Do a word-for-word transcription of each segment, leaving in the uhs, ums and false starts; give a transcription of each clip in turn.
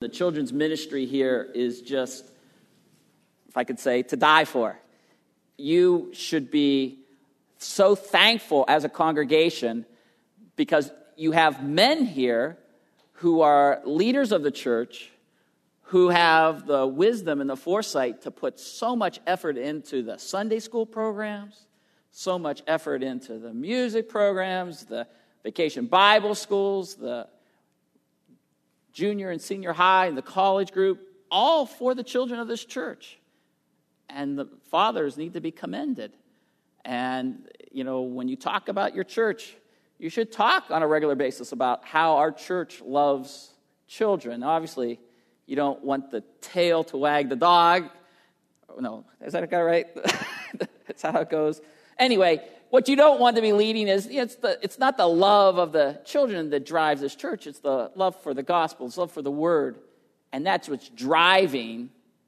The children's ministry here is just, if I could say, to die for. You should be so thankful as a congregation because you have men here who are leaders of the church who have the wisdom and the foresight to put so much effort into the Sunday school programs, so much effort into the music programs, the vacation Bible schools, the junior and senior high, and the college group, all for the children of this church. And the fathers need to be commended. And, you know, when you talk about your church, you should talk on a regular basis about how our church loves children. Obviously, you don't want the tail to wag the dog. Oh, no, is that guy right? That's how it goes. Anyway, what you don't want to be leading is, it's the it's not the love of the children that drives this church. It's the love for the gospel. It's love for the word. And that's what's driving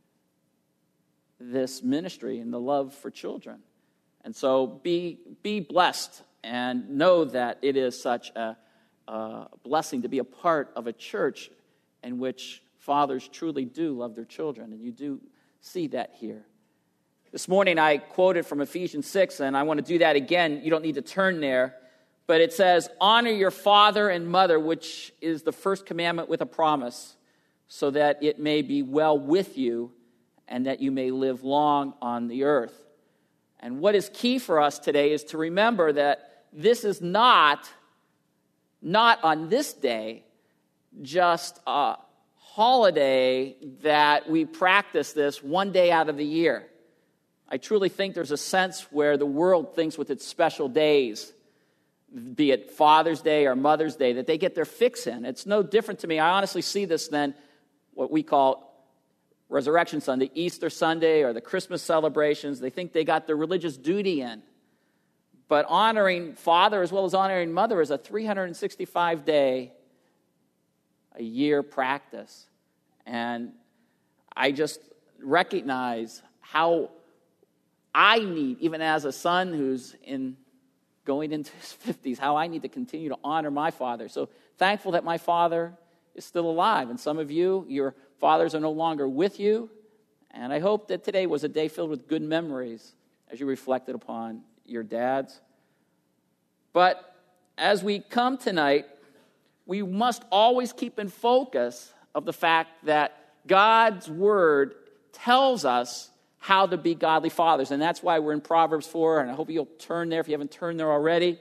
this ministry and the love for children. And so be be blessed and know that it is such a, a blessing to be a part of a church in which fathers truly do love their children. And you do see that here. This morning I quoted from Ephesians six, and I want to do that again. You don't need to turn there. But it says, honor your father and mother, which is the first commandment with a promise, so that it may be well with you and that you may live long on the earth. And what is key for us today is to remember that this is not, not on this day, just a holiday that we practice this one day out of the year. I truly think there's a sense where the world thinks with its special days, be it Father's Day or Mother's Day, that they get their fix in. It's no different to me. I honestly see this than what we call Resurrection Sunday, Easter Sunday, or the Christmas celebrations. They think they got their religious duty in. But honoring father as well as honoring mother is a three hundred sixty-five day a year practice. And I just recognize how I need, even as a son who's in going into his fifties, how I need to continue to honor my father. So thankful that my father is still alive. And some of you, your fathers are no longer with you. And I hope that today was a day filled with good memories as you reflected upon your dads. But as we come tonight, we must always keep in focus of the fact that God's word tells us how to be godly fathers. And that's why we're in Proverbs four, and I hope you'll turn there if you haven't turned there already.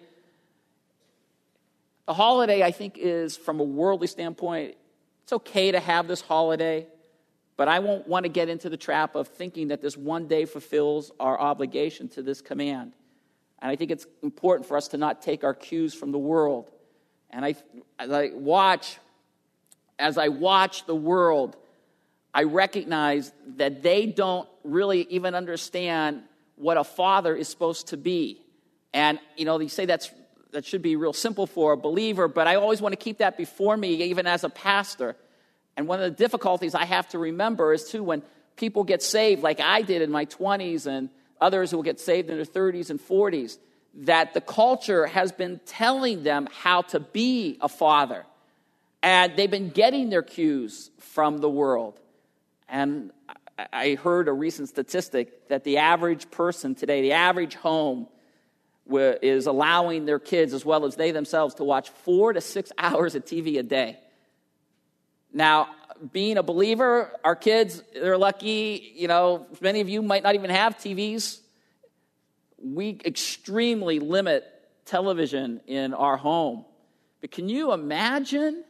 The holiday, I think, is, from a worldly standpoint, it's okay to have this holiday, but I won't want to get into the trap of thinking that this one day fulfills our obligation to this command. And I think it's important for us to not take our cues from the world. And I, as I watch, as I watch the world, I recognize that they don't really even understand what a father is supposed to be. And, you know, they say that's that should be real simple for a believer, but I always want to keep that before me, even as a pastor. And one of the difficulties I have to remember is, too, when people get saved, like I did in my twenties, and others who will get saved in their thirties and forties, that the culture has been telling them how to be a father. And they've been getting their cues from the world. And I heard a recent statistic that the average person today, the average home, is allowing their kids, as well as they themselves, to watch four to six hours of T V a day. Now, being a believer, our kids, they're lucky, you know, many of you might not even have T Vs. We extremely limit television in our home. But can you imagine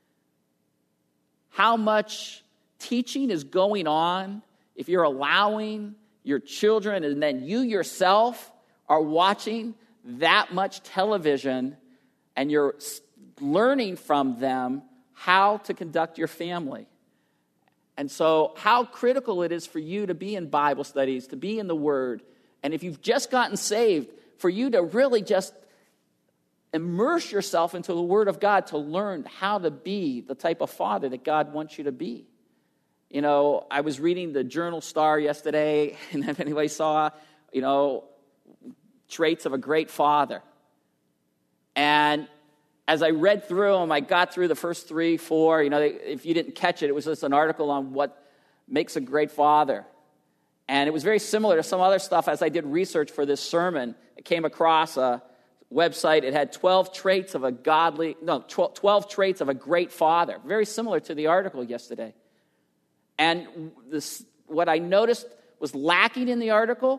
how much teaching is going on if you're allowing your children and then you yourself are watching that much television and you're learning from them how to conduct your family? And so how critical it is for you to be in Bible studies, to be in the Word, and if you've just gotten saved, for you to really just immerse yourself into the Word of God to learn how to be the type of father that God wants you to be. You know, I was reading the Journal Star yesterday, and if anybody saw, you know, traits of a great father. And as I read through them, I got through the first three, four. You know, if you didn't catch it, it was just an article on what makes a great father. And it was very similar to some other stuff. As I did research for this sermon, I came across a website. It had twelve traits of a godly, no, twelve traits of a great father. Very similar to the article yesterday. And this, what I noticed was lacking in the article,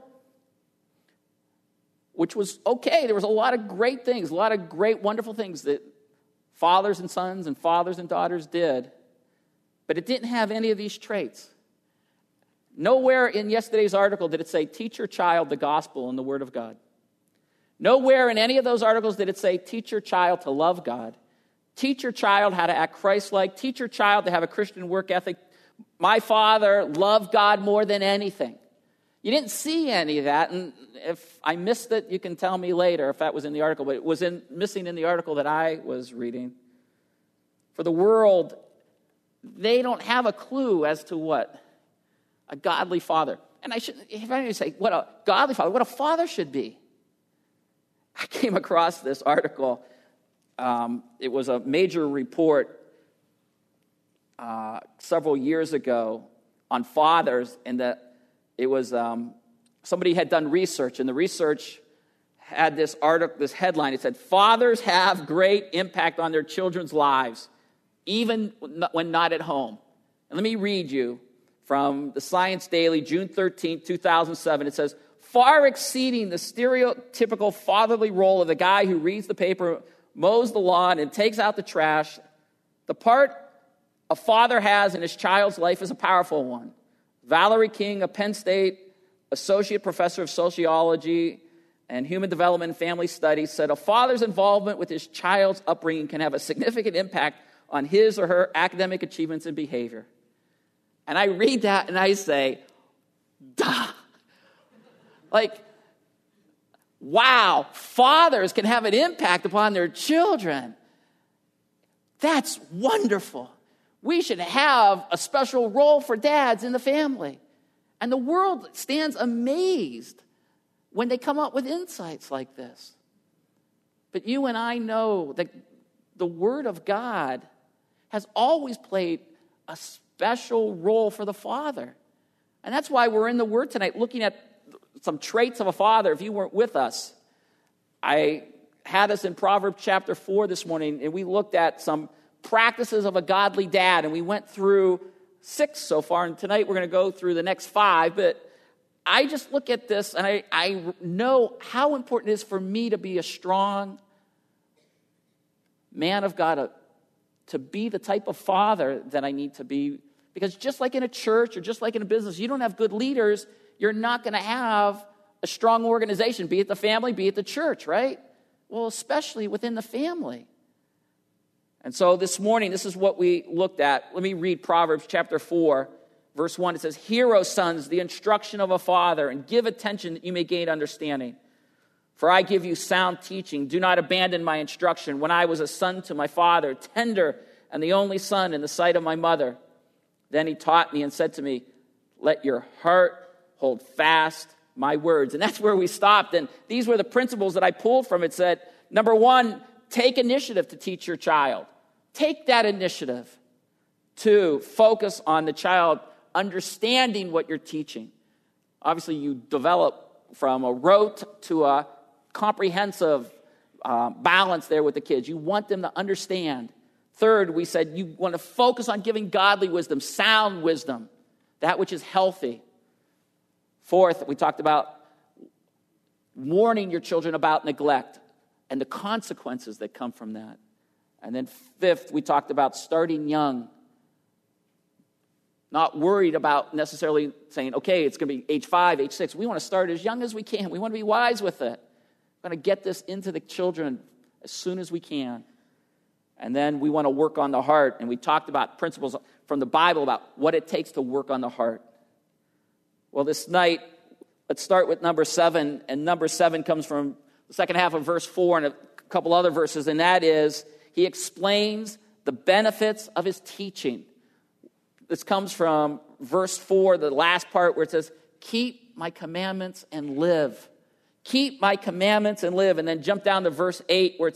which was okay. There was a lot of great things, a lot of great, wonderful things that fathers and sons and fathers and daughters did. But it didn't have any of these traits. Nowhere in yesterday's article did it say, teach your child the gospel and the word of God. Nowhere in any of those articles did it say, teach your child to love God. Teach your child how to act Christ-like. Teach your child to have a Christian work ethic. My father loved God more than anything. You didn't see any of that, and if I missed it, you can tell me later if that was in the article, but it was in, missing in the article that I was reading. For the world, they don't have a clue as to what a godly father. And I should, if I say, what a godly father, what a father should be. I came across this article. Um, it was a major report uh, several years ago on fathers, and that it was um, somebody had done research, and the research had this article, this headline. It said, "Fathers have great impact on their children's lives, even when not at home." And let me read you from the Science Daily, June thirteenth, two thousand seven. It says, "Far exceeding the stereotypical fatherly role of the guy who reads the paper, mows the lawn, and takes out the trash, the part a father has in his child's life is a powerful one." Valerie King, a Penn State associate professor of sociology and human development and family studies, said a father's involvement with his child's upbringing can have a significant impact on his or her academic achievements and behavior. And I read that and I say, duh. Like, wow, fathers can have an impact upon their children. That's wonderful. We should have a special role for dads in the family. And the world stands amazed when they come up with insights like this. But you and I know that the Word of God has always played a special role for the father. And that's why we're in the Word tonight looking at some traits of a father. If you weren't with us, I had us in Proverbs chapter four this morning, and we looked at some practices of a godly dad, and we went through six so far, and tonight we're going to go through the next five. But I just look at this, and I, I know how important it is for me to be a strong man of God, to, to be the type of father that I need to be. Because just like in a church or just like in a business, you don't have good leaders, you're not going to have a strong organization, be it the family, be it the church, right? Well, especially within the family. And so this morning, this is what we looked at. Let me read Proverbs chapter four, verse one. It says, "Hear, O sons, the instruction of a father, and give attention that you may gain understanding. For I give you sound teaching. Do not abandon my instruction. When I was a son to my father, tender and the only son in the sight of my mother, then he taught me and said to me, let your heart hold fast my words." And that's where we stopped. And these were the principles that I pulled from it. It said, number one, take initiative to teach your child. Take that initiative to focus on the child understanding what you're teaching. Obviously, you develop from a rote to a comprehensive uh, balance there with the kids. You want them to understand. Third, we said you want to focus on giving godly wisdom, sound wisdom, that which is healthy. Fourth, we talked about warning your children about neglect and the consequences that come from that. And then fifth, we talked about starting young. Not worried about necessarily saying, okay, it's going to be age five, age six. We want to start as young as we can. We want to be wise with it. We want to get this into the children as soon as we can. And then we want to work on the heart. And we talked about principles from the Bible about what it takes to work on the heart. Well, this night, let's start with number seven. And number seven comes from the second half of verse four and a couple other verses. And that is, he explains the benefits of his teaching. This comes from verse four, the last part where it says, keep my commandments and live. Keep my commandments and live. And then jump down to verse eight where it says,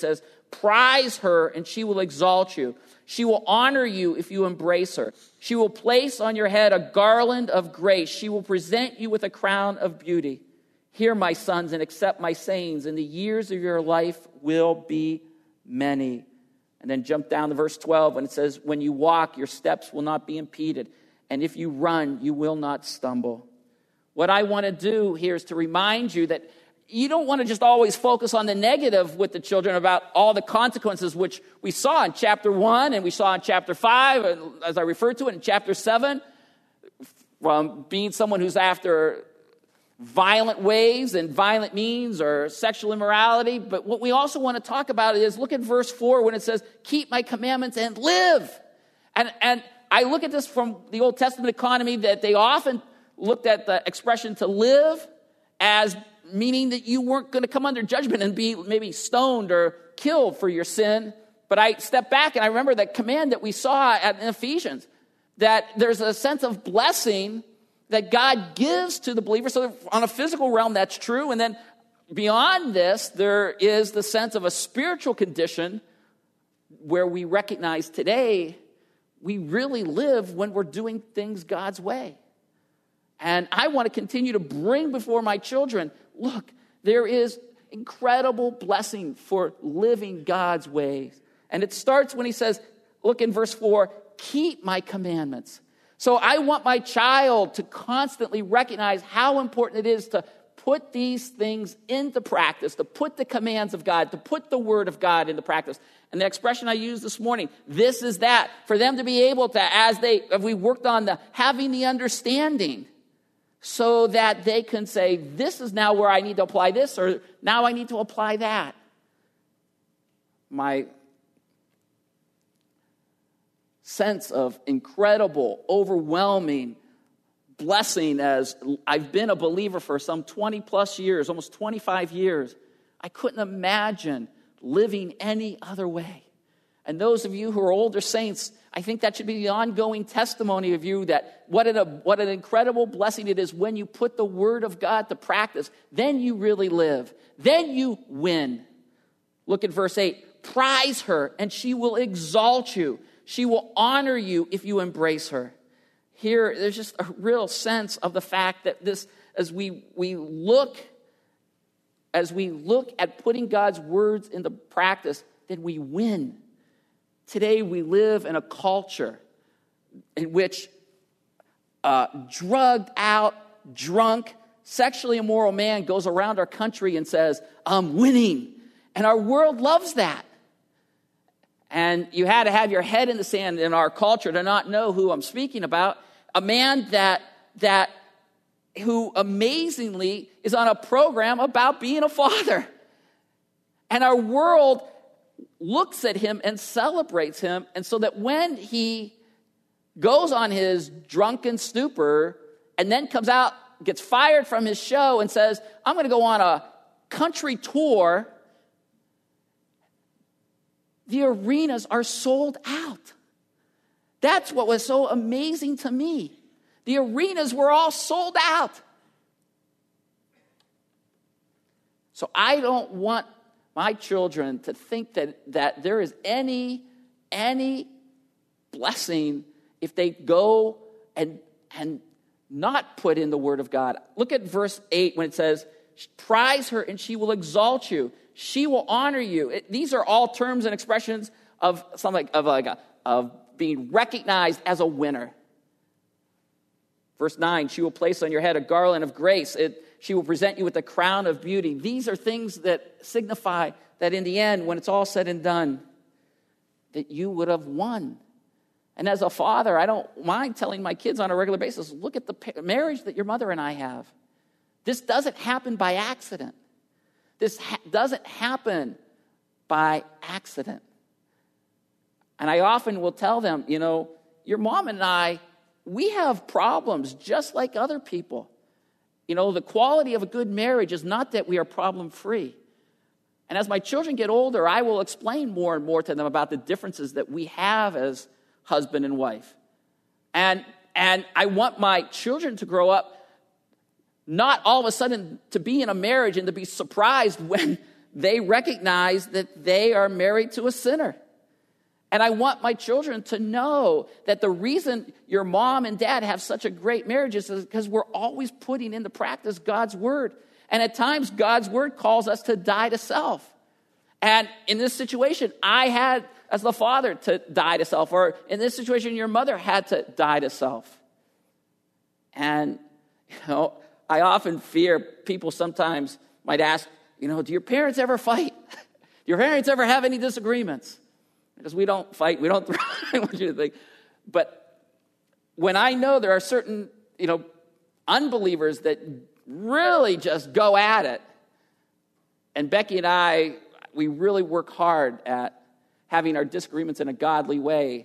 prize her and she will exalt you. She will honor you if you embrace her. She will place on your head a garland of grace. She will present you with a crown of beauty. Hear, my sons, and accept my sayings, and the years of your life will be many. And then jump down to verse twelve when it says, when you walk, your steps will not be impeded. And if you run, you will not stumble. What I want to do here is to remind you that you don't want to just always focus on the negative with the children about all the consequences, which we saw in chapter one and we saw in chapter five, as I referred to it in chapter seven, from being someone who's after violent ways and violent means or sexual immorality. But what we also want to talk about is, look at verse four when it says, keep my commandments and live. And, and I look at this from the Old Testament economy that they often looked at the expression to live as meaning that you weren't going to come under judgment and be maybe stoned or killed for your sin. But I step back and I remember that command that we saw at, in Ephesians, that there's a sense of blessing that God gives to the believer. So on a physical realm, that's true. And then beyond this, there is the sense of a spiritual condition where we recognize today we really live when we're doing things God's way. And I want to continue to bring before my children, look, there is incredible blessing for living God's ways. And it starts when he says, look in verse four, keep my commandments. So I want my child to constantly recognize how important it is to put these things into practice, to put the commands of God, to put the word of God into practice. And the expression I used this morning, this is that, for them to be able to, as they, if we worked on the having the understanding, so that they can say, this is now where I need to apply this, or now I need to apply that. My sense of incredible, overwhelming blessing as I've been a believer for some twenty plus years, almost twenty-five years, I couldn't imagine living any other way. And those of you who are older saints, I think that should be the ongoing testimony of you that what an, what an incredible blessing it is when you put the word of God to practice. Then you really live. Then you win. Look at verse eight. Prize her, and she will exalt you. She will honor you if you embrace her. Here, there's just a real sense of the fact that this, as we, we look, as we look at putting God's words into practice, then we win. Today, we live in a culture in which a drugged out, drunk, sexually immoral man goes around our country and says, I'm winning. And our world loves that. And you had to have your head in the sand in our culture to not know who I'm speaking about. A man that, that who amazingly is on a program about being a father. And our world looks at him and celebrates him. And so that when he goes on his drunken stupor and then comes out, gets fired from his show and says, I'm going to go on a country tour, the arenas are sold out. That's what was so amazing to me. The arenas were all sold out. So I don't want my children to think that, that there is any, any blessing if they go and, and not put in the word of God. Look at verse eight when it says, prize her and she will exalt you. She will honor you. It, these are all terms and expressions of something of like a, of being recognized as a winner. Verse nine, she will place on your head a garland of grace. It, she will present you with a crown of beauty. These are things that signify that in the end, when it's all said and done, that you would have won. And as a father, I don't mind telling my kids on a regular basis, look at the marriage that your mother and I have. This doesn't happen by accident. This ha- doesn't happen by accident. And I often will tell them, you know, your mom and I, we have problems just like other people. You know, the quality of a good marriage is not that we are problem-free. And as my children get older, I will explain more and more to them about the differences that we have as husband and wife. And, and I want my children to grow up not all of a sudden to be in a marriage and to be surprised when they recognize that they are married to a sinner. And I want my children to know that the reason your mom and dad have such a great marriage is because we're always putting into practice God's word. And at times, God's word calls us to die to self. And in this situation, I had, as the father, to die to self. Or in this situation, your mother had to die to self. And, you know, I often fear people sometimes might ask, you know, do your parents ever fight? Do your parents ever have any disagreements? Because we don't fight, we don't throw, I want you to think. But when I know there are certain, you know, unbelievers that really just go at it, and Becky and I, we really work hard at having our disagreements in a godly way,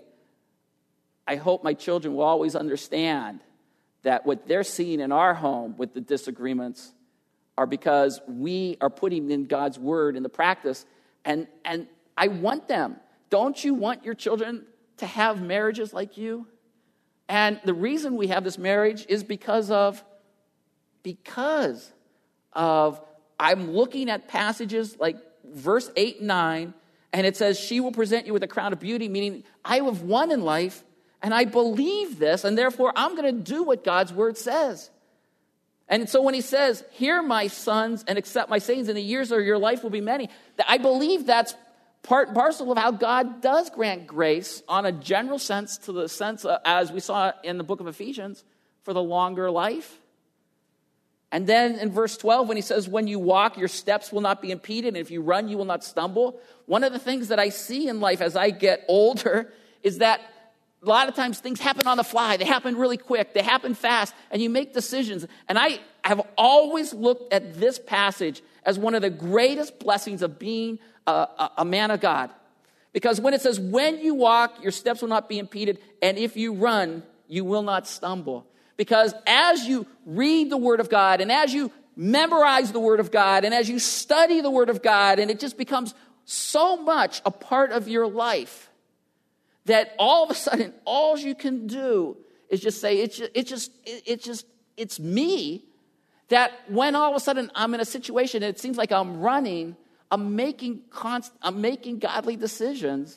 I hope my children will always understand that what they're seeing in our home with the disagreements are because we are putting in God's word in the practice. And, and I want them. Don't you want your children to have marriages like you? And the reason we have this marriage is because of, because of, I'm looking at passages like verse eight and nine, and it says, she will present you with a crown of beauty, meaning I have won in life, and I believe this, and therefore I'm going to do what God's word says. And so when he says, hear my sons and accept my sayings, in the years of your life will be many, I believe that's part and parcel of how God does grant grace on a general sense, to the sense, uh, as we saw in the book of Ephesians, for the longer life. And then in verse twelve, when he says, when you walk, your steps will not be impeded, and if you run, you will not stumble. One of the things that I see in life as I get older is that a lot of times things happen on the fly. They happen really quick. They happen fast, and you make decisions. And I have always looked at this passage as one of the greatest blessings of being a, a, a man of God. Because when it says, when you walk, your steps will not be impeded, and if you run, you will not stumble. Because as you read the Word of God, and as you memorize the Word of God, and as you study the Word of God, and it just becomes so much a part of your life, that all of a sudden, all you can do is just say, it's just, it's just, it's just, it's me. That when all of a sudden I'm in a situation, and it seems like I'm running, I'm making const, I'm making godly decisions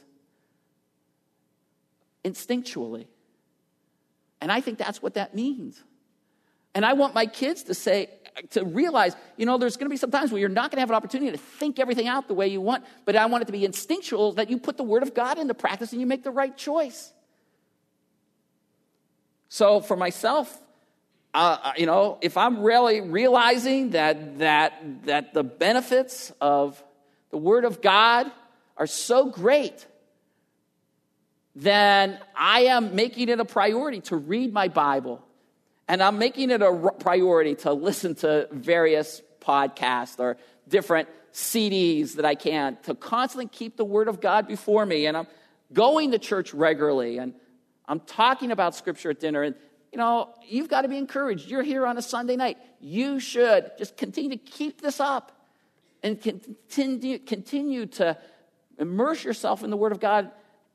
instinctually. And I think that's what that means. And I want my kids to say, to realize, you know, there's going to be some times where you're not going to have an opportunity to think everything out the way you want, but I want it to be instinctual, that you put the Word of God into practice and you make the right choice. So for myself, uh, you know, if I'm really realizing that that that the benefits of the Word of God are so great, then I am making it a priority to read my Bible. And I'm making it a priority to listen to various podcasts or different C Ds that I can, to constantly keep the Word of God before me. And I'm going to church regularly, and I'm talking about Scripture at dinner. And, you know, you've got to be encouraged. You're here on a Sunday night. You should just continue to keep this up and continue, continue to immerse yourself in the Word of God.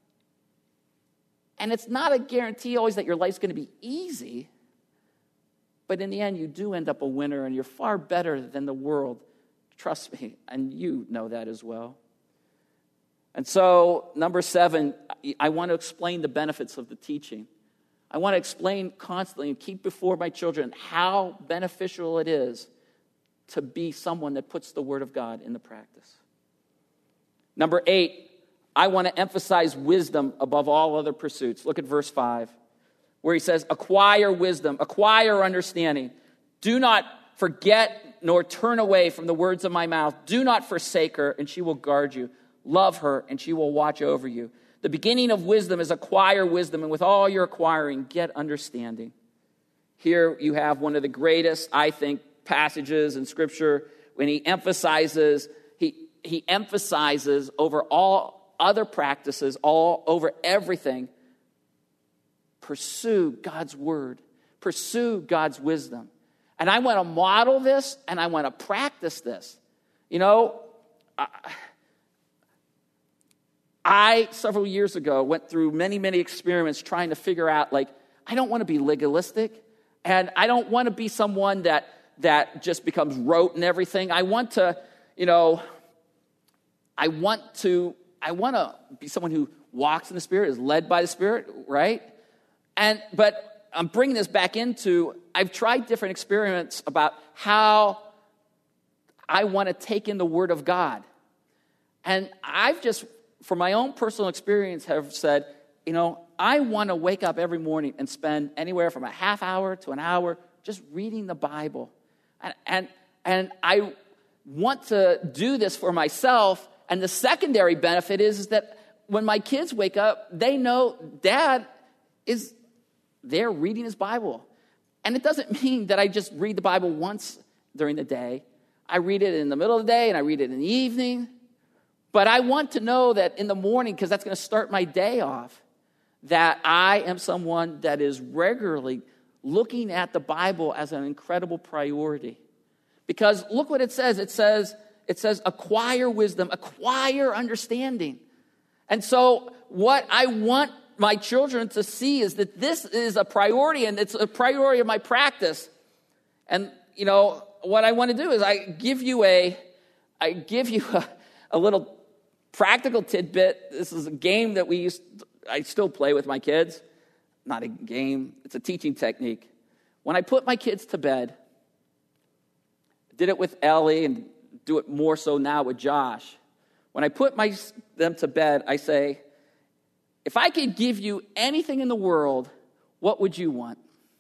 And it's not a guarantee always that your life's going to be easy. But in the end, you do end up a winner, and you're far better than the world. Trust me, and you know that as well. And so, number seven, I want to explain the benefits of the teaching. I want to explain constantly and keep before my children how beneficial it is to be someone that puts the Word of God into practice. Number eight, I want to emphasize wisdom above all other pursuits. Look at verse five. Where he says, acquire wisdom, acquire understanding. Do not forget nor turn away from the words of my mouth. Do not forsake her, and she will guard you. Love her, and she will watch over you. The beginning of wisdom is acquire wisdom, and with all your acquiring, get understanding. Here you have one of the greatest, I think, passages in Scripture when he emphasizes, he, he emphasizes over all other practices, all over everything, pursue God's word. Pursue God's wisdom. And I want to model this, and I want to practice this. You know, I, I, several years ago, went through many, many experiments trying to figure out, like, I don't want to be legalistic, and I don't want to be someone that, that just becomes rote and everything. I want to, you know, I want to, I want to be someone who walks in the Spirit, is led by the Spirit, right? And, but I'm bringing this back into, I've tried different experiments about how I want to take in the Word of God. And I've just, from my own personal experience, have said, you know, I want to wake up every morning and spend anywhere from a half hour to an hour just reading the Bible. And, and, and I want to do this for myself. And the secondary benefit is, is that when my kids wake up, they know Dad is there reading his Bible. And it doesn't mean that I just read the Bible once during the day. I read it in the middle of the day and I read it in the evening. But I want to know that in the morning, because that's going to start my day off, that I am someone that is regularly looking at the Bible as an incredible priority. Because look what it says. It says, it says, acquire wisdom, acquire understanding. And so what I want my children to see is that this is a priority, and it's a priority of my practice. And, you know, what I want to do is I give you a, I give you a, a little practical tidbit. This is a game that we used, I still play with my kids. Not a game, it's a teaching technique. When I put my kids to bed, I did it with Ellie and do it more so now with Josh. When I put my, them to bed, I say, if I could give you anything in the world, what would you want?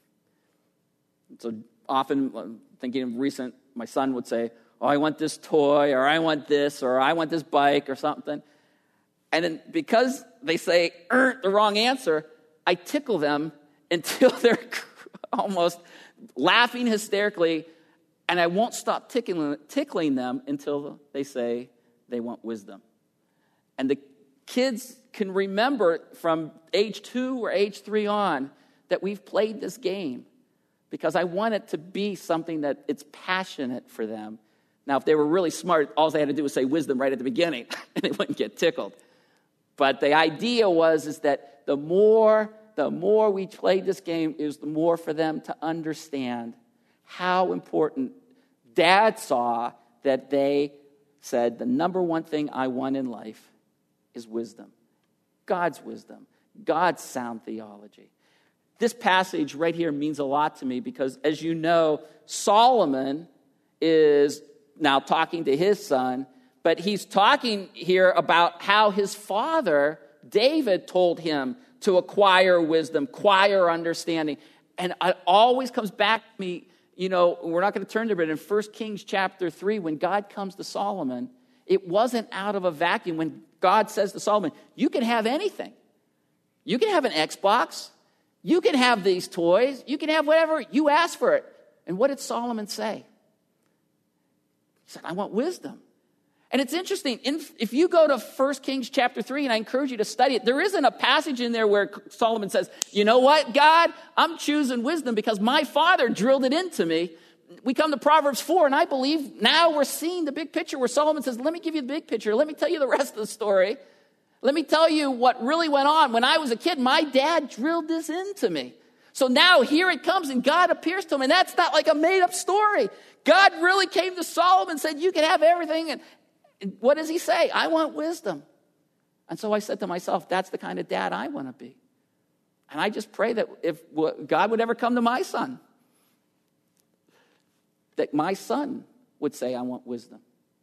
So often, thinking of recent, my son would say, oh, I want this toy, or I want this, or I want this bike, or something. And then because they say er, the wrong answer, I tickle them until they're almost laughing hysterically, and I won't stop tickling, tickling them until they say they want wisdom. And the kids can remember from age two or age three on that we've played this game, because I want it to be something that it's passionate for them. Now, if they were really smart, all they had to do was say wisdom right at the beginning, and they wouldn't get tickled. But the idea was is that the more, the more we played this game, is the more for them to understand how important Dad saw that they said, the number one thing I want in life is wisdom. God's wisdom. God's sound theology. This passage right here means a lot to me because, as you know, Solomon is now talking to his son, but he's talking here about how his father, David, told him to acquire wisdom, acquire understanding. And it always comes back to me, you know, we're not going to turn to it, but in First Kings chapter three, when God comes to Solomon, it wasn't out of a vacuum. When God says to Solomon, you can have anything. You can have an Xbox. You can have these toys. You can have whatever. You ask for it. And what did Solomon say? He said, I want wisdom. And it's interesting. In, if you go to First Kings chapter three, and I encourage you to study it, there isn't a passage in there where Solomon says, you know what, God, I'm choosing wisdom because my father drilled it into me. We come to Proverbs four, and I believe now we're seeing the big picture where Solomon says, let me give you the big picture. Let me tell you the rest of the story. Let me tell you what really went on. When I was a kid, my dad drilled this into me. So now here it comes, and God appears to him, and that's not like a made-up story. God really came to Solomon and said, you can have everything. And, and what does he say? I want wisdom. And so I said to myself, that's the kind of dad I want to be. And I just pray that if God would ever come to my son, that my son would say, I want wisdom.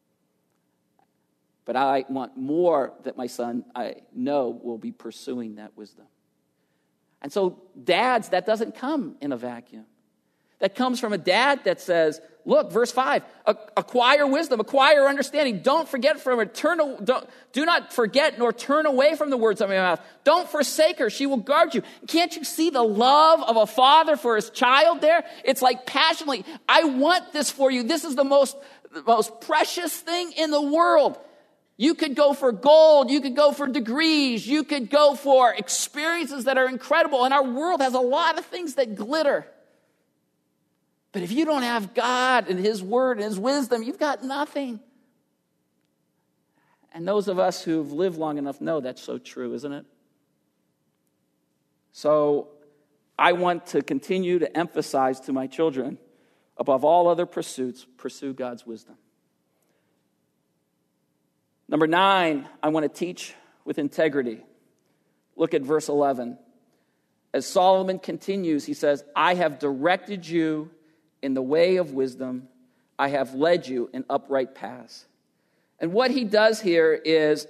But I want more that my son, I know, will be pursuing that wisdom. And so, dads, that doesn't come in a vacuum. That comes from a dad that says, look, verse five, acquire wisdom, acquire understanding. Don't forget from her. Turn, don't, do not forget nor turn away from the words of my mouth. Don't forsake her. She will guard you. Can't you see the love of a father for his child there? It's like passionately, I want this for you. This is the most, the most precious thing in the world. You could go for gold. You could go for degrees. You could go for experiences that are incredible. And our world has a lot of things that glitter. But if you don't have God and his word and his wisdom, you've got nothing. And those of us who've lived long enough know that's so true, isn't it? So I want to continue to emphasize to my children, above all other pursuits, pursue God's wisdom. Number nine, I want to teach with integrity. Look at verse eleven. As Solomon continues, he says, I have directed you in the way of wisdom. I have led you in upright paths. And what he does here is,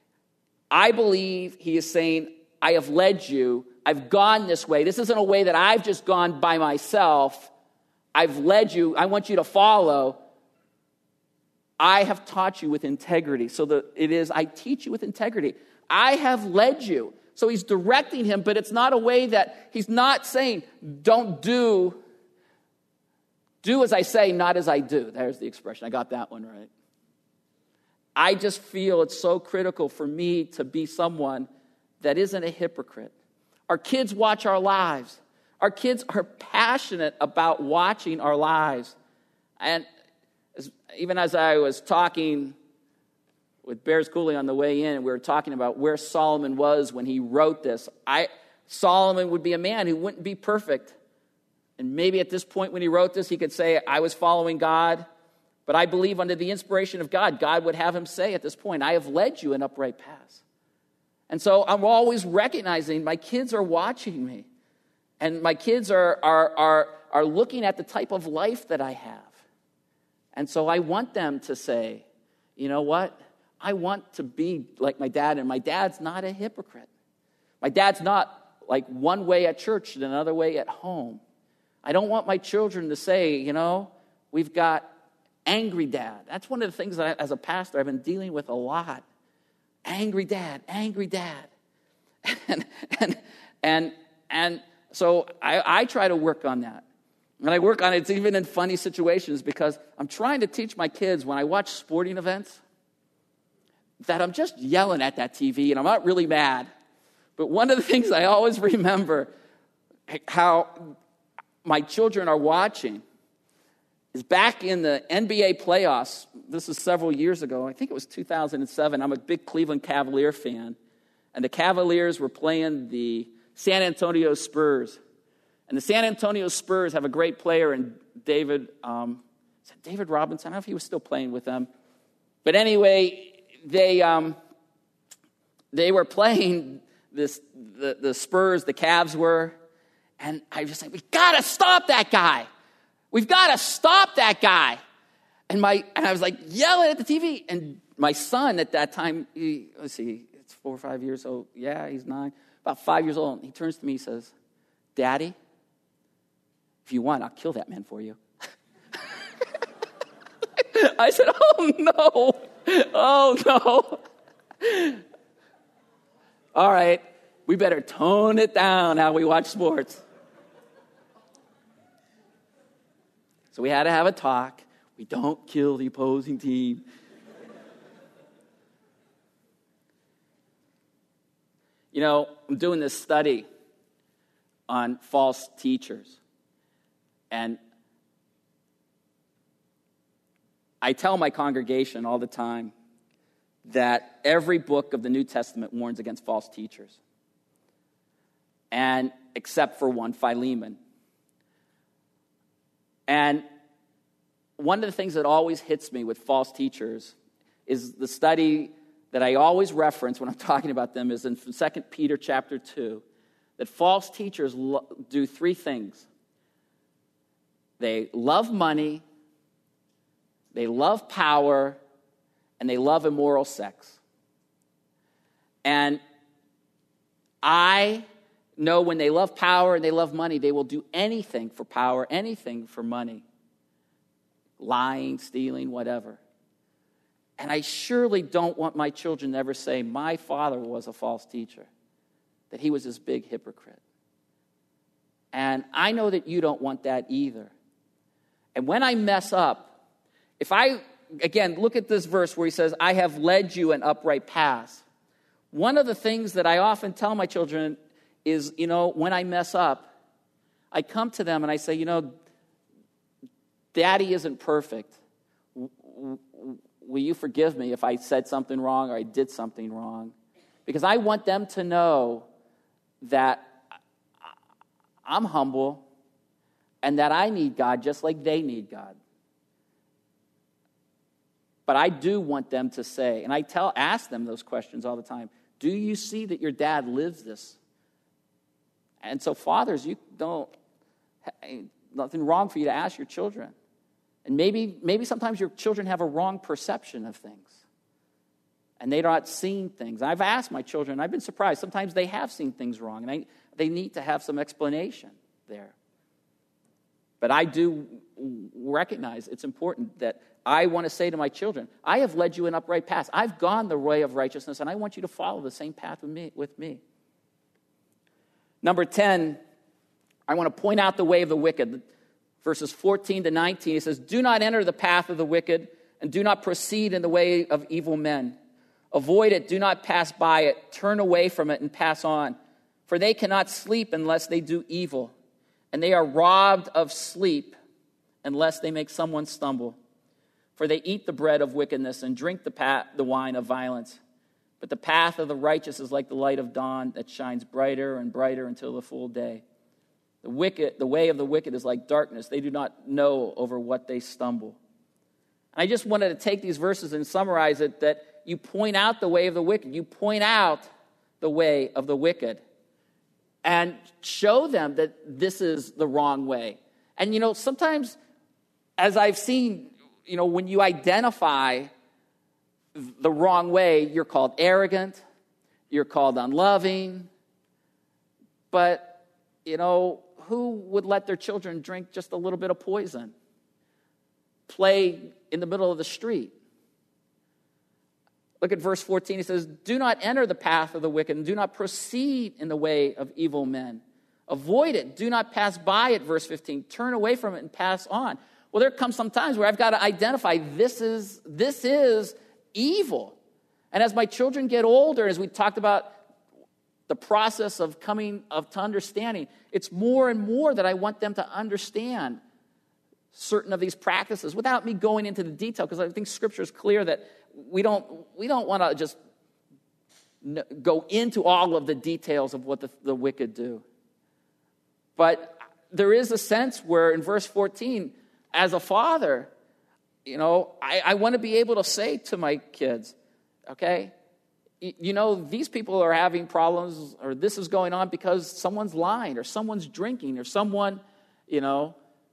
I believe he is saying, I have led you. I've gone this way. This isn't a way that I've just gone by myself. I've led you. I want you to follow. I have taught you with integrity. So the, it is, I teach you with integrity. I have led you. So he's directing him, but it's not a way that he's not saying, don't do, do as I say, not as I do. There's the expression. I got that one right. I just feel it's so critical for me to be someone that isn't a hypocrite. Our kids watch our lives. Our kids are passionate about watching our lives. And as, even as I was talking with Bears Cooley on the way in, we were talking about where Solomon was when he wrote this. I Solomon would be a man who wouldn't be perfect. And maybe at this point when he wrote this, he could say, I was following God. But I believe under the inspiration of God, God would have him say at this point, I have led you in upright paths. And so I'm always recognizing my kids are watching me. And my kids are, are, are, are looking at the type of life that I have. And so I want them to say, you know what? I want to be like my dad, and my dad's not a hypocrite. My dad's not like one way at church and another way at home. I don't want my children to say, you know, we've got angry dad. That's one of the things that I, as a pastor I've been dealing with a lot. Angry dad, angry dad. And and and, and so I, I try to work on that. And I work on it even in funny situations because I'm trying to teach my kids when I watch sporting events that I'm just yelling at that T V and I'm not really mad. But one of the things I always remember how my children are watching is back in the N B A playoffs. This is several years ago. I think it was two thousand seven. I'm a big Cleveland Cavalier fan. And the Cavaliers were playing the San Antonio Spurs. And the San Antonio Spurs have a great player in David, um, is that David Robinson? I don't know if he was still playing with them. But anyway, they um, they were playing this the, the Spurs, the Cavs were. And I was just like, we've got to stop that guy. We've got to stop that guy. And my and I was like yelling at the T V. And my son at that time, he, let's see, it's four or five years old. Yeah, he's nine. About five years old. He turns to me, he says, Daddy, if you want, I'll kill that man for you. I said, oh, no. Oh, no. All right. We better tone it down how we watch sports. So we had to have a talk. We don't kill the opposing team. You know, I'm doing this study on false teachers. And I tell my congregation all the time that every book of the New Testament warns against false teachers. And except for one, Philemon. And one of the things that always hits me with false teachers is the study that I always reference when I'm talking about them is in Second Peter chapter two, that false teachers lo- do three things. They love money, they love power, and they love immoral sex. And I know when they love power and they love money, they will do anything for power, anything for money. Lying, stealing, whatever. And I surely don't want my children to ever say, my father was a false teacher, that he was this big hypocrite. And I know that you don't want that either. And when I mess up, if I, again, look at this verse where he says, I have led you in upright paths. One of the things that I often tell my children is, you know, when I mess up, I come to them and I say, you know, Daddy isn't perfect. Will you forgive me if I said something wrong or I did something wrong? Because I want them to know that I'm humble and that I need God just like they need God. But I do want them to say, and I tell, ask them those questions all the time. Do you see that your dad lives this? And so fathers, you don't, nothing wrong for you to ask your children. And maybe, maybe sometimes your children have a wrong perception of things. And they're not seeing things. I've asked my children, I've been surprised. Sometimes they have seen things wrong, and I, they need to have some explanation there. But I do recognize it's important that I want to say to my children, I have led you in upright paths. I've gone the way of righteousness, and I want you to follow the same path with me. With me. Number ten, I want to point out the way of the wicked. Verses fourteen to nineteen, it says, do not enter the path of the wicked, and do not proceed in the way of evil men. Avoid it, do not pass by it. Turn away from it and pass on. For they cannot sleep unless they do evil, and they are robbed of sleep unless they make someone stumble. For they eat the bread of wickedness and drink the, pa- the wine of violence. But the path of the righteous is like the light of dawn that shines brighter and brighter until the full day. The wicked, the way of the wicked is like darkness. They do not know over what they stumble. And I just wanted to take these verses and summarize it, that you point out the way of the wicked. You point out the way of the wicked and show them that this is the wrong way. And, you know, sometimes, as I've seen, you know, when you identify the wrong way, you're called arrogant, you're called unloving. But, you know, who would let their children drink just a little bit of poison? Play in the middle of the street? Look at verse fourteen. He says, do not enter the path of the wicked, and do not proceed in the way of evil men. Avoid it. Do not pass by it, verse fifteen. Turn away from it and pass on. Well, there comes some times where I've got to identify this is, this is evil. And as my children get older, as we talked about the process of coming of to understanding, it's more and more that I want them to understand certain of these practices without me going into the detail, because I think Scripture is clear that we don't we don't want to just go into all of the details of what the, the wicked do. But there is a sense where in verse fourteen, as a father, you know, I, I want to be able to say to my kids, okay, you, you know, these people are having problems, or this is going on because someone's lying, or someone's drinking, or someone, you know,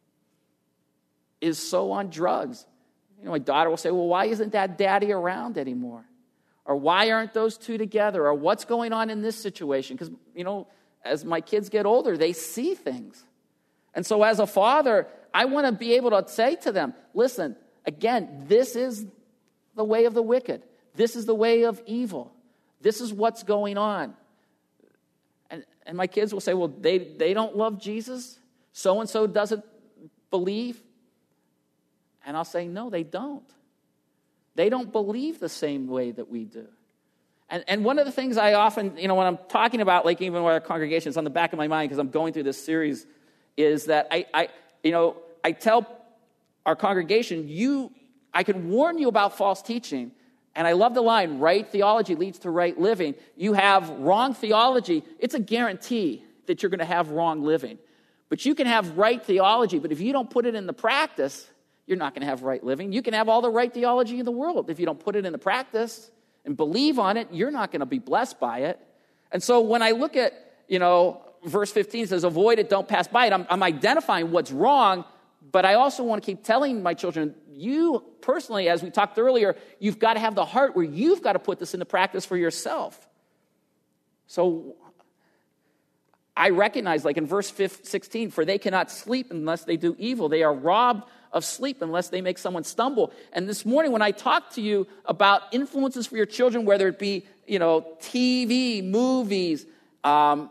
is so on drugs. You know, my daughter will say, well, why isn't that daddy around anymore? Or why aren't those two together? Or what's going on in this situation? Because, you know, as my kids get older, they see things. And so as a father, I want to be able to say to them, listen, again, this is the way of the wicked. This is the way of evil. This is what's going on. And, and my kids will say, well, they, they don't love Jesus? So-and-so doesn't believe? And I'll say, no, they don't. They don't believe the same way that we do. And, and one of the things I often, you know, when I'm talking about, like even with our congregation, it's on the back of my mind because I'm going through this series, is that I, I, you know, I tell our congregation, you, I can warn you about false teaching. And I love the line, right theology leads to right living. You have wrong theology, it's a guarantee that you're going to have wrong living. But you can have right theology, but if you don't put it in the practice, you're not going to have right living. You can have all the right theology in the world. If you don't put it into practice and believe on it, you're not going to be blessed by it. And so when I look at, you know, verse fifteen says, avoid it, don't pass by it. I'm, I'm identifying what's wrong, but I also want to keep telling my children, you personally, as we talked earlier, you've got to have the heart where you've got to put this into practice for yourself. So I recognize, like in verse sixteen, for they cannot sleep unless they do evil. They are robbed of sleep unless they make someone stumble. And this morning when I talk to you about influences for your children, whether it be, you know, T V, movies, um,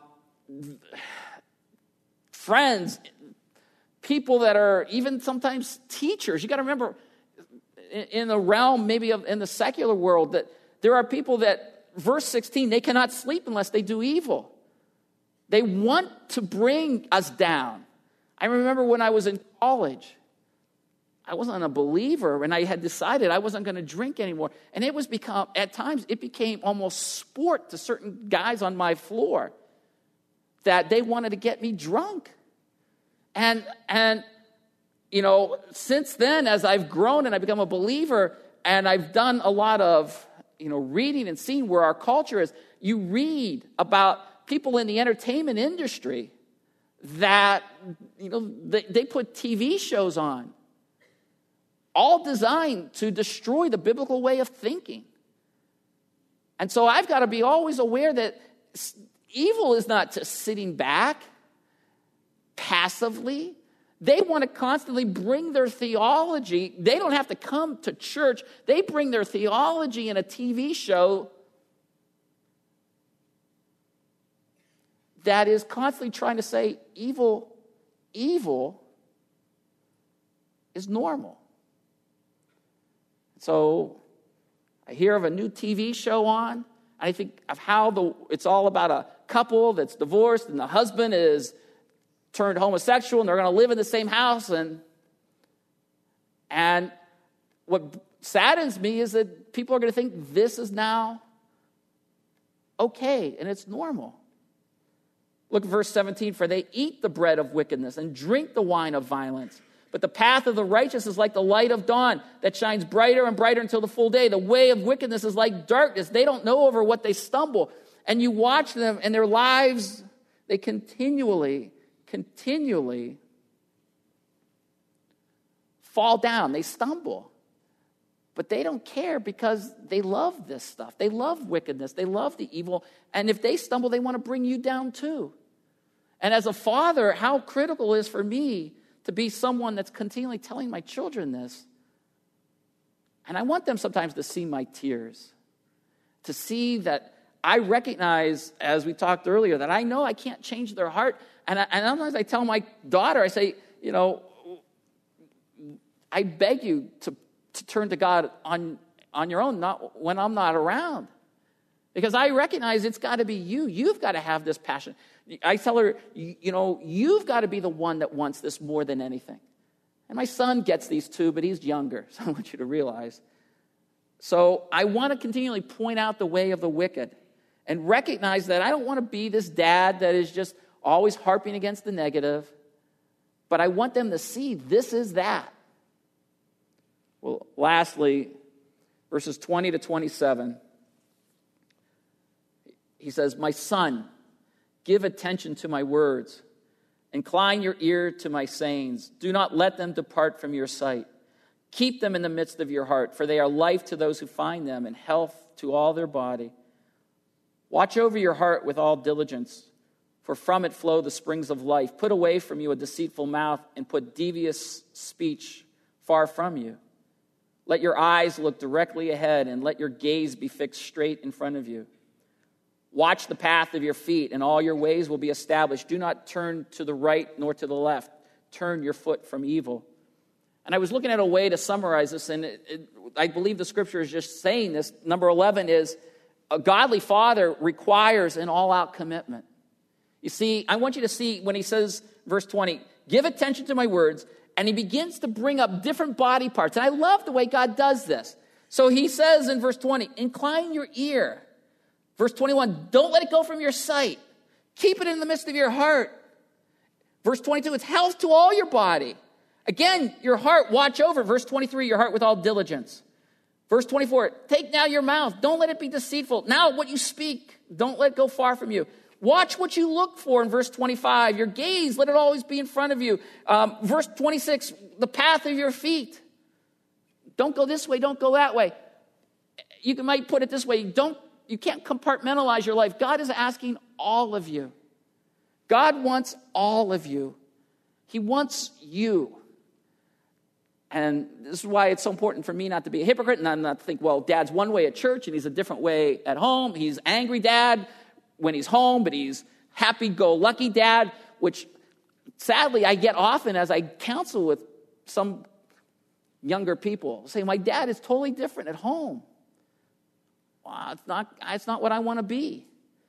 friends, people that are even sometimes teachers. You got to remember, in, in the realm maybe of in the secular world, that there are people that, verse sixteen, they cannot sleep unless they do evil. They want to bring us down. I remember when I was in college, I wasn't a believer, and I had decided I wasn't going to drink anymore. And it was become, at times, it became almost sport to certain guys on my floor that they wanted to get me drunk. And, and you know, since then, as I've grown and I've become a believer, and I've done a lot of, you know, reading and seeing where our culture is. You read about people in the entertainment industry that, you know, they, they put T V shows on, all designed to destroy the biblical way of thinking. And so I've got to be always aware that evil is not just sitting back passively. They want to constantly bring their theology. They don't have to come to church. They bring their theology in a T V show that is constantly trying to say evil, evil is normal. So I hear of a new T V show on, and I think of how the it's all about a couple that's divorced, and the husband is turned homosexual, and they're going to live in the same house. And, and what saddens me is that people are going to think this is now okay, and it's normal. Look at verse seventeen. For they eat the bread of wickedness and drink the wine of violence. But the path of the righteous is like the light of dawn that shines brighter and brighter until the full day. The way of wickedness is like darkness. They don't know over what they stumble. And you watch them, and their lives, they continually, continually fall down. They stumble. But they don't care because they love this stuff. They love wickedness. They love the evil. And if they stumble, they want to bring you down too. And as a father, how critical it is for me to be someone that's continually telling my children this. And I want them sometimes to see my tears, to see that I recognize, as we talked earlier, that I know I can't change their heart. And, I, and sometimes I tell my daughter, I say, you know, I beg you to, to turn to God on, on your own, not when I'm not around. Because I recognize it's got to be you. You've got to have this passion. I tell her, you, you know, you've got to be the one that wants this more than anything. And my son gets these too, but he's younger, so I want you to realize. So I want to continually point out the way of the wicked and recognize that I don't want to be this dad that is just always harping against the negative, but I want them to see this is that. Well, lastly, verses twenty to twenty-seven, he says, my son, give attention to my words. Incline your ear to my sayings. Do not let them depart from your sight. Keep them in the midst of your heart, for they are life to those who find them and health to all their body. Watch over your heart with all diligence, for from it flow the springs of life. Put away from you a deceitful mouth and put devious speech far from you. Let your eyes look directly ahead and let your gaze be fixed straight in front of you. Watch the path of your feet, and all your ways will be established. Do not turn to the right nor to the left. Turn your foot from evil. And I was looking at a way to summarize this, and it, it, I believe the scripture is just saying this. Number eleven is, a godly father requires an all-out commitment. You see, I want you to see when he says, verse twenty, give attention to my words, and he begins to bring up different body parts. And I love the way God does this. So he says in verse twenty, incline your ear. Verse twenty-one, don't let it go from your sight. Keep it in the midst of your heart. Verse twenty-two, it's health to all your body. Again, your heart, watch over. Verse twenty-three, your heart with all diligence. Verse twenty-four, take now your mouth. Don't let it be deceitful. Now what you speak, don't let it go far from you. Watch what you look for in verse twenty-five. Your gaze, let it always be in front of you. Um, verse twenty-six, the path of your feet. Don't go this way, don't go that way. You might put it this way, don't You can't compartmentalize your life. God is asking all of you. God wants all of you. He wants you. And this is why it's so important for me not to be a hypocrite and not to think, well, Dad's one way at church and he's a different way at home. He's angry dad when he's home, but he's happy-go-lucky dad, which sadly I get often as I counsel with some younger people. Say, my dad is totally different at home. Well, it's not, it's not what I want to be.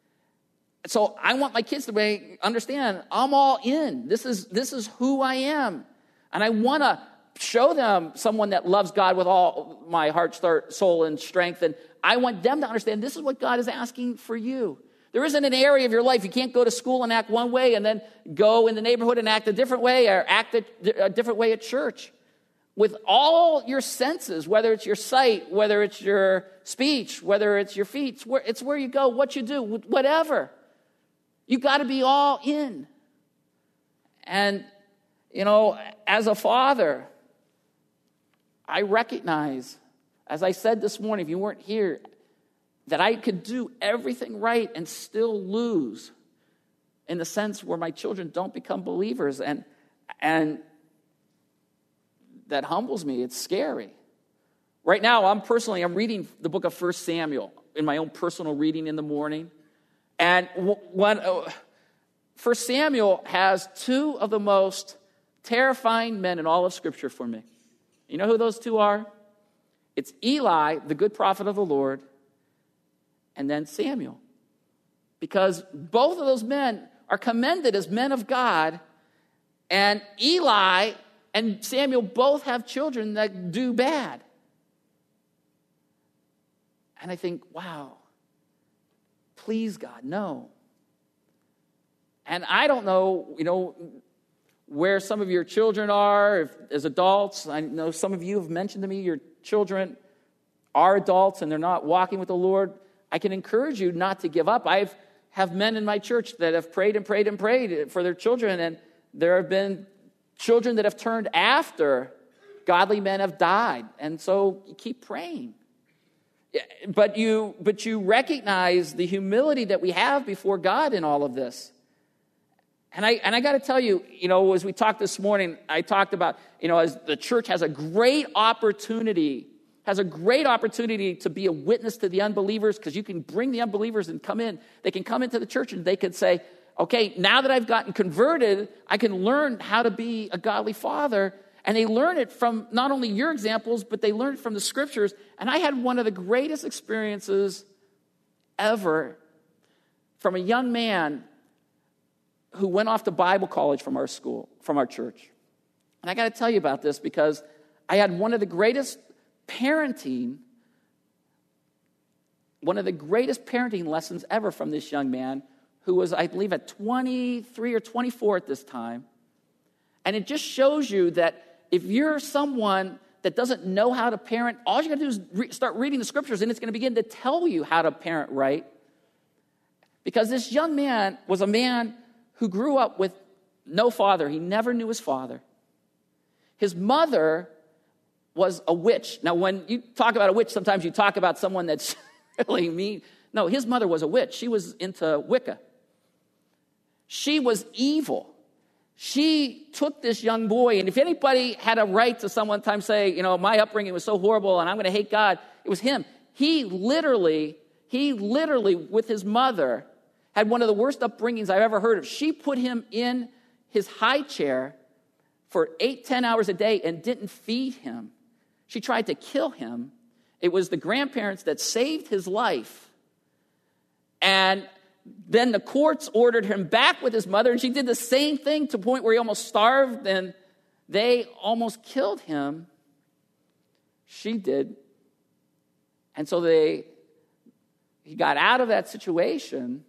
So I want my kids to be, understand, I'm all in. This is, this is who I am. And I want to show them someone that loves God with all my heart, soul, and strength. And I want them to understand this is what God is asking for you. There isn't an area of your life you can't go to school and act one way and then go in the neighborhood and act a different way or act a, a different way at church. with all your senses, whether it's your sight, whether it's your speech, whether it's your feet. It's where, it's where you go, what you do, whatever. You got to be all in. And, you know, as a father, I recognize, as I said this morning, if you weren't here, that I could do everything right and still lose in the sense where my children don't become believers. And, and that humbles me. It's scary. Right now, I'm personally, I'm reading the book of First Samuel in my own personal reading in the morning. And when, uh, First Samuel has two of the most terrifying men in all of Scripture for me. You know who those two are? It's Eli, the good prophet of the Lord, and then Samuel. Because both of those men are commended as men of God, and Eli and Samuel both have children that do bad. And I think, wow, please, God, no. And I don't know, you know, where some of your children are if, as adults. I know some of you have mentioned to me your children are adults and they're not walking with the Lord. I can encourage you not to give up. I have men in my church that have prayed and prayed and prayed for their children, and there have been children that have turned after godly men have died. And so you keep praying. But you, but you recognize the humility that we have before God in all of this. And I and I got to tell you, you know, as we talked this morning, I talked about, you know, as the church has a great opportunity, has a great opportunity to be a witness to the unbelievers, because you can bring the unbelievers and come in. They can come into the church and they could say, okay, now that I've gotten converted, I can learn how to be a godly father. And they learn it from not only your examples, but they learn it from the Scriptures. And I had one of the greatest experiences ever from a young man who went off to Bible college from our school, from our church. And I got to tell you about this because I had one of the greatest parenting, one of the greatest parenting lessons ever from this young man who was, I believe, at twenty-three or twenty-four at this time. And it just shows you that if you're someone that doesn't know how to parent, all you got to do is re- start reading the Scriptures, and it's going to begin to tell you how to parent right. Because this young man was a man who grew up with no father. He never knew his father. His mother was a witch. Now, when you talk about a witch, sometimes you talk about someone that's really mean. No, his mother was a witch. She was into Wicca. She was evil. She took this young boy, and if anybody had a right to someone time say, you know, my upbringing was so horrible and I'm going to hate God, it was him. He literally, he literally, with his mother, had one of the worst upbringings I've ever heard of. She put him in his high chair for eight, ten hours a day and didn't feed him. She tried to kill him. It was the grandparents that saved his life. And then the courts ordered him back with his mother, and she did the same thing to the point where he almost starved, and they almost killed him. She did. And so they, he got out of that situation,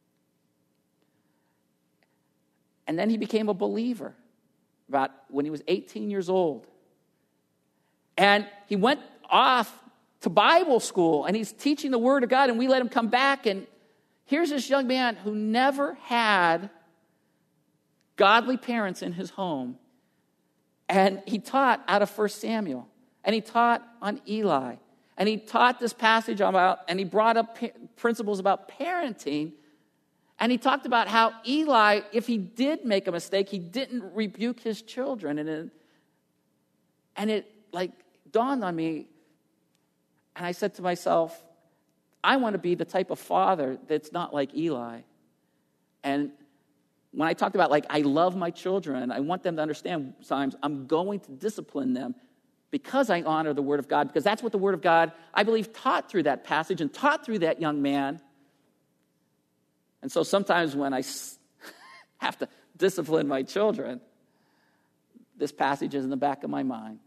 and then he became a believer about when he was eighteen years old. And he went off to Bible school, and he's teaching the Word of God, and we let him come back, and here's this young man who never had godly parents in his home. And he taught out of First Samuel. And he taught on Eli. And he taught this passage about, and he brought up pa- principles about parenting. And he talked about how Eli, if he did make a mistake, he didn't rebuke his children. And it, and it like dawned on me. And I said to myself, I want to be the type of father that's not like Eli. And when I talked about, like, I love my children, I want them to understand sometimes I'm going to discipline them because I honor the Word of God, because that's what the Word of God, I believe, taught through that passage and taught through that young man. And so sometimes when I have to discipline my children, this passage is in the back of my mind.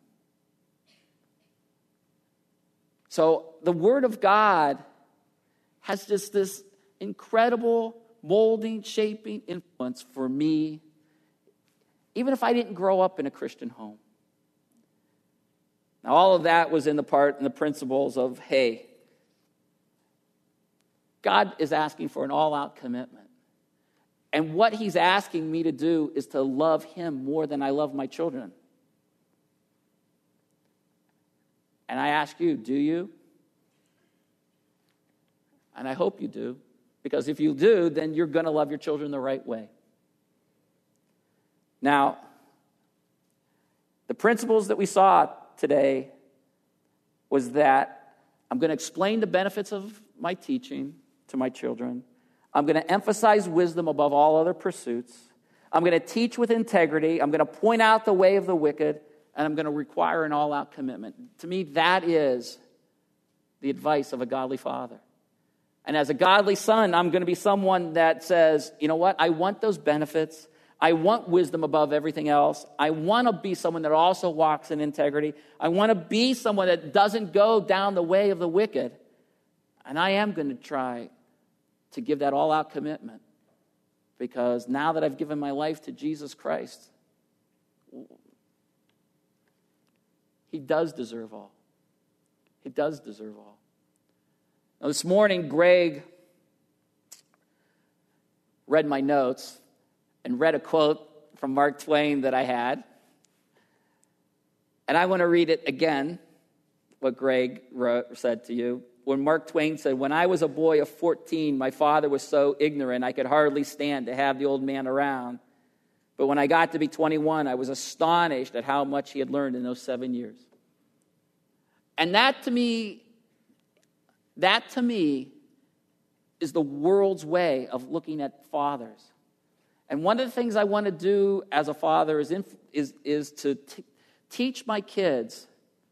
So the Word of God has just this incredible molding, shaping influence for me, even if I didn't grow up in a Christian home. Now, all of that was in the part and the principles of, hey, God is asking for an all-out commitment. And what he's asking me to do is to love him more than I love my children. And I ask you, do you? And I hope you do. Because if you do, then you're going to love your children the right way. Now, the principles that we saw today was that I'm going to explain the benefits of my teaching to my children. I'm going to emphasize wisdom above all other pursuits. I'm going to teach with integrity. I'm going to point out the way of the wicked. And I'm going to require an all-out commitment. To me, that is the advice of a godly father. And as a godly son, I'm going to be someone that says, you know what? I want those benefits. I want wisdom above everything else. I want to be someone that also walks in integrity. I want to be someone that doesn't go down the way of the wicked. And I am going to try to give that all-out commitment. Because now that I've given my life to Jesus Christ, he does deserve all. He does deserve all. Now, this morning, Greg read my notes and read a quote from Mark Twain that I had. And I want to read it again, what Greg wrote, said to you. When Mark Twain said, "When I was a boy of fourteen, my father was so ignorant I could hardly stand to have the old man around. But when I got to be twenty-one, I was astonished at how much he had learned in those seven years." And that to me, that to me is the world's way of looking at fathers. And one of the things I want to do as a father is, inf- is, is to t- teach my kids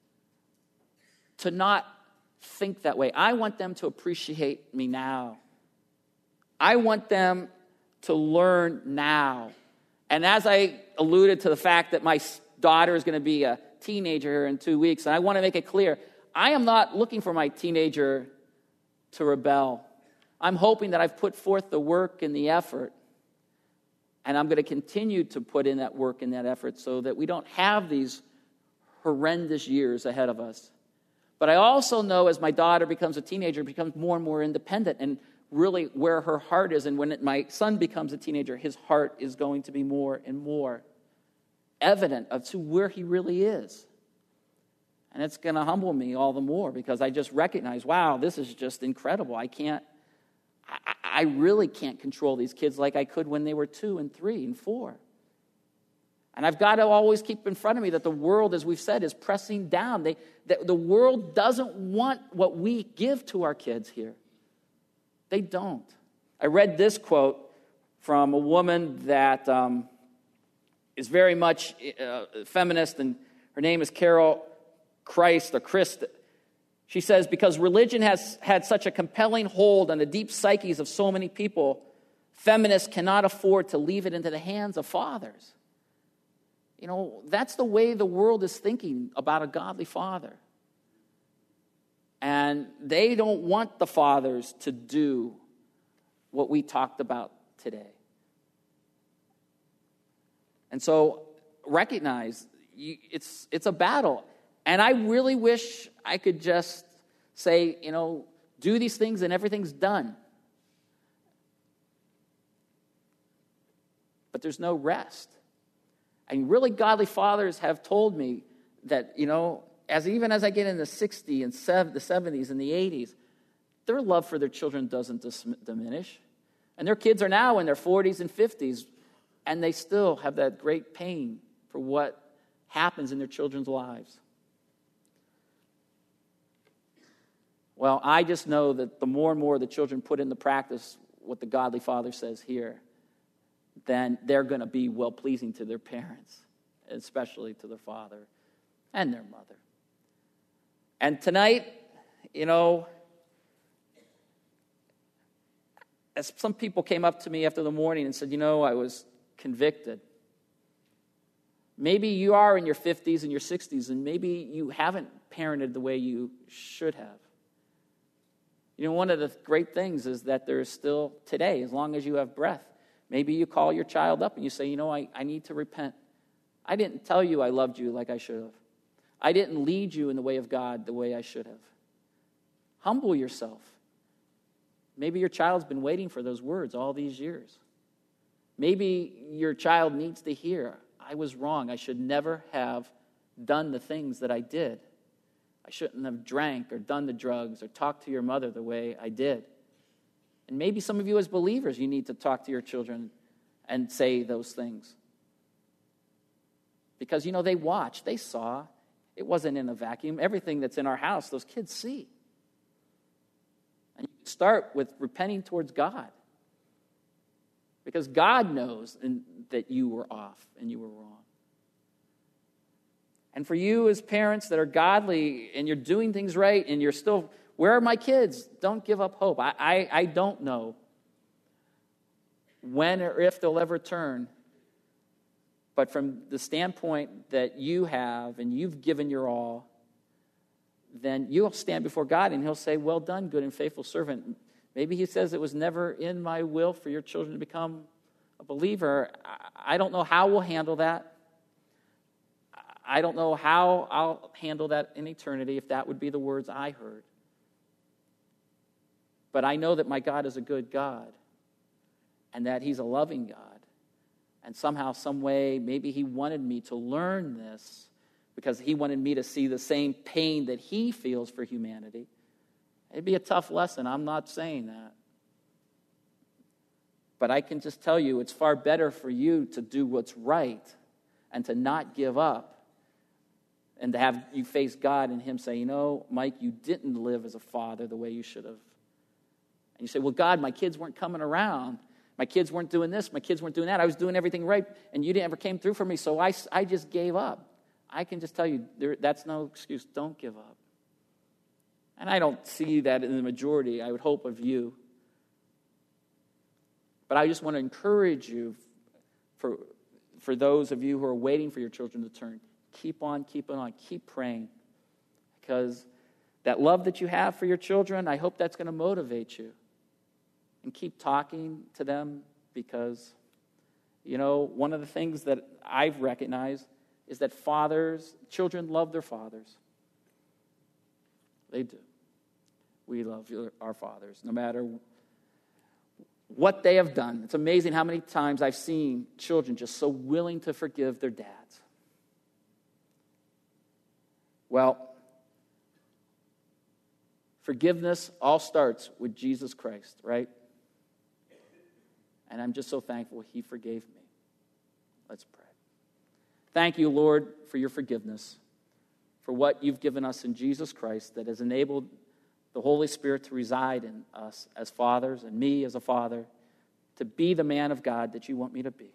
to not think that way. I want them to appreciate me now. I want them to learn now. And as I alluded to the fact that my daughter is going to be a teenager here in two weeks, and I want to make it clear, I am not looking for my teenager to rebel. I'm hoping that I've put forth the work and the effort, and I'm going to continue to put in that work and that effort so that we don't have these horrendous years ahead of us. But I also know as my daughter becomes a teenager, becomes more and more independent, and really where her heart is, and when it, my son becomes a teenager, his heart is going to be more and more evident of to where he really is. And it's going to humble me all the more because I just recognize, wow, this is just incredible. I can't, I, I really can't control these kids like I could when they were two and three and four. And I've got to always keep in front of me that the world, as we've said, is pressing down. They, the, the world doesn't want what we give to our kids here. They don't. I read this quote from a woman that um, is very much uh, feminist, and her name is Carol Christ or Christ. She says, because religion has had such a compelling hold on the deep psyches of so many people, feminists cannot afford to leave it into the hands of fathers. You know, that's the way the world is thinking about a godly father. And they don't want the fathers to do what we talked about today. And so recognize you, it's it's a battle. And I really wish I could just say, you know, do these things and everything's done. But there's no rest. And really godly fathers have told me that, you know, as even as I get in the sixties and sev- the seventies and the eighties, their love for their children doesn't dis- diminish. And their kids are now in their forties and fifties, and they still have that great pain for what happens in their children's lives. Well, I just know that the more and more the children put into practice what the godly father says here, then they're going to be well-pleasing to their parents, especially to their father and their mother. And tonight, you know, as some people came up to me after the morning and said, you know, I was convicted. Maybe you are in your fifties and your sixties, and maybe you haven't parented the way you should have. You know, one of the great things is that there is still today, as long as you have breath, maybe you call your child up and you say, you know, I, I need to repent. I didn't tell you I loved you like I should have. I didn't lead you in the way of God the way I should have. Humble yourself. Maybe your child's been waiting for those words all these years. Maybe your child needs to hear, I was wrong. I should never have done the things that I did. I shouldn't have drank or done the drugs or talked to your mother the way I did. And maybe some of you as believers, you need to talk to your children and say those things. Because, you know, they watched, they saw. It wasn't in a vacuum. Everything that's in our house, those kids see. And you start with repenting towards God. Because God knows that you were off and you were wrong. And for you as parents that are godly and you're doing things right and you're still, where are my kids? Don't give up hope. I, I, I don't know when or if they'll ever turn. But from the standpoint that you have and you've given your all, then you'll stand before God and he'll say, well done, good and faithful servant. Maybe he says it was never in my will for your children to become a believer. I don't know how we'll handle that. I don't know how I'll handle that in eternity if that would be the words I heard. But I know that my God is a good God and that he's a loving God. And somehow, some way, maybe he wanted me to learn this because he wanted me to see the same pain that he feels for humanity. It'd be a tough lesson. I'm not saying that. But I can just tell you it's far better for you to do what's right and to not give up and to have you face God and him say, you know, Mike, you didn't live as a father the way you should have. And you say, well, God, my kids weren't coming around. My kids weren't doing this. My kids weren't doing that. I was doing everything right, and you didn't ever came through for me, so I, I just gave up. I can just tell you, there, that's no excuse. Don't give up. And I don't see that in the majority, I would hope, of you. But I just want to encourage you, for, for those of you who are waiting for your children to turn, keep on, keep on, keep praying. Because that love that you have for your children, I hope that's going to motivate you. And keep talking to them because, you know, one of the things that I've recognized is that fathers, children love their fathers. They do. We love our fathers, no matter what they have done. It's amazing how many times I've seen children just so willing to forgive their dads. Well, forgiveness all starts with Jesus Christ, right? And I'm just so thankful he forgave me. Let's pray. Thank you, Lord, for your forgiveness, for what you've given us in Jesus Christ that has enabled the Holy Spirit to reside in us as fathers and me as a father, to be the man of God that you want me to be.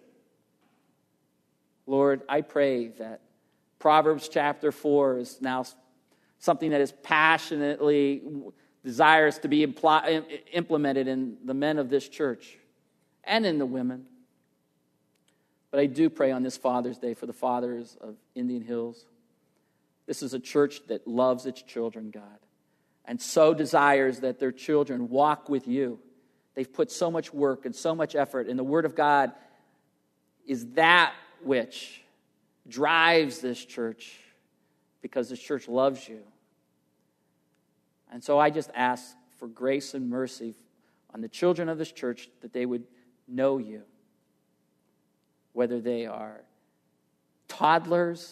Lord, I pray that Proverbs chapter four is now something that is passionately desires to be impl- implemented in the men of this church and in the women. But I do pray on this Father's Day for the fathers of Indian Hills. This is a church that loves its children, God, and so desires that their children walk with you. They've put so much work and so much effort, and the Word of God is that which drives this church because this church loves you. And so I just ask for grace and mercy on the children of this church that they would know you, whether they are toddlers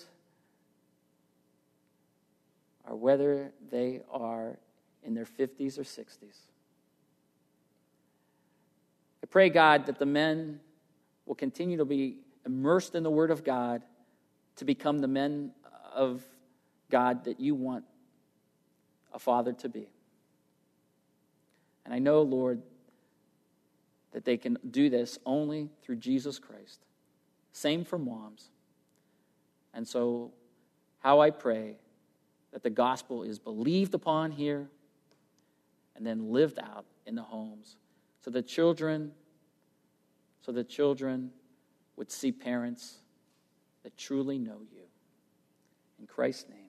or whether they are in their fifties or sixties. I pray, God, that the men will continue to be immersed in the Word of God to become the men of God that you want a father to be. And I know, Lord, that they can do this only through Jesus Christ. Same for moms. And so, how I pray that the gospel is believed upon here and then lived out in the homes so that children, so that children would see parents that truly know you. In Christ's name.